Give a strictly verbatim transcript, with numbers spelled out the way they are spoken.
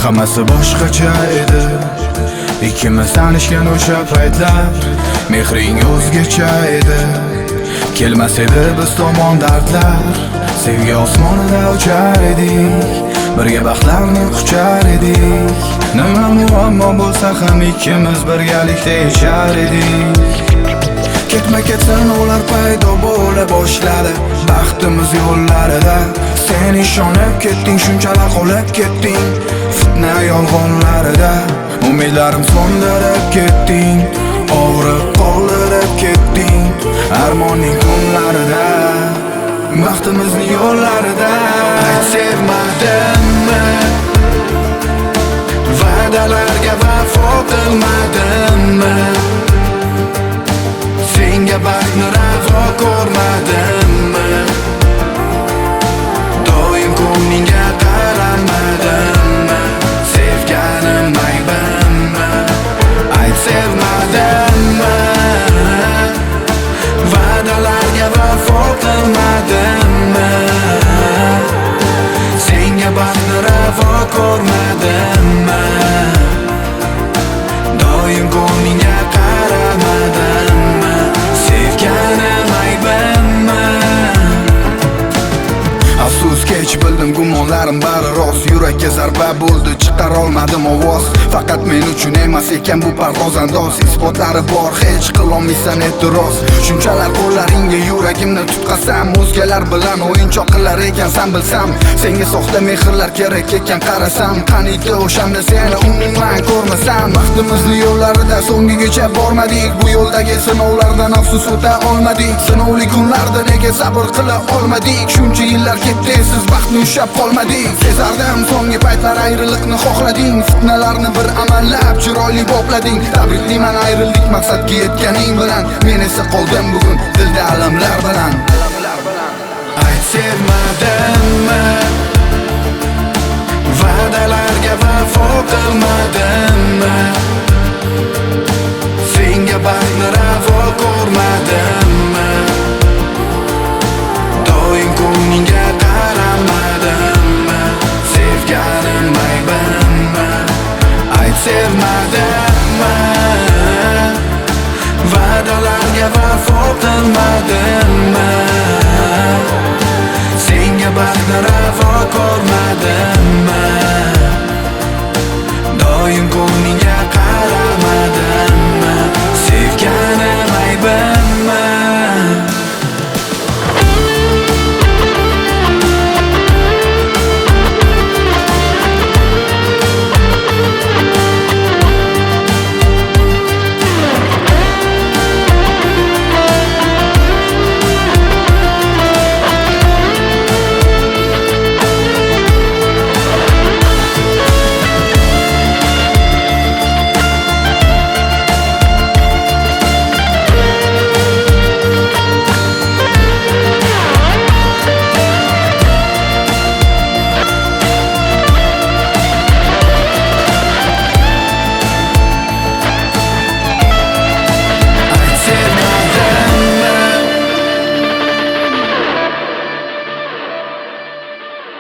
Hammasi boshqacha edi. Ikkimiz tanishgan o'sha paytlar mehring o'zgacha edi. Kelmas edi biz tomon dardlar, sevgi osmonida uchar edik, birga baxtlarni quchar edik. Nima muammo bo'lsa ham ikkimiz birgalikda yashar edik. Ketma ketsin ular paydo bo'la boshladi baxtimiz yo'llarida. Sen ishonib ketding, shunchalar qolib ketding fitna yolg'onlarida. Umidlarim so'ndirib ketding, og'riq qoldirib ketding armonning kunlarida, baxtimizning yo'llarida. Ayt sevmadimmi, va'dalarga vafo qilmadimmi, senga baxtni ravo ko'rmadimmi, doim ko'nglingga qaramadimmi, sevganim aybimmi? Ayt sevmadimmi, va'dalarga vafo qilmadimmi, senga baxtni ravo ko'rmadimmi, doim ko'nglingga qaramadimmi, sevganim aybimmi? Afsus kech bildim gumonlarim bari rost, yurakka zarba bo'ldi chiqara olmadim ovoz. Faqat men uchun emas ekan bu parvoz andoz, isbotlari bor hech qilolmaysan e'tiroz. Shunchalar qo'llaringga yuragimni tutqazsam, o'zgalar bilan o'yinchoq qilar ekansan bilsam, senga soxta mehrlar kerak ekan qarasam, qaniydi o'shanda seni umuman ko'rmasam. Baxtimizni yo'llarida so'ngigacha bormadik, bu yo'ldagi sinovlardan afsus o'ta olmadik. Sinovli kunlarda nega sabr qila olmadik, shuncha yillar ketdi siz baxtni ushlab qolmadik. Sezardim so'nggi paytlar ayriliqni xohlading, fitnalarni bir amallab chiroyli boplading. Tabriklayman ayrildik maqsadga yetganing bilan, men esa qoldim bugun dilda alamlar bilan. Ayt sevmadimmi, va'dalarga vafo qilmadimmi,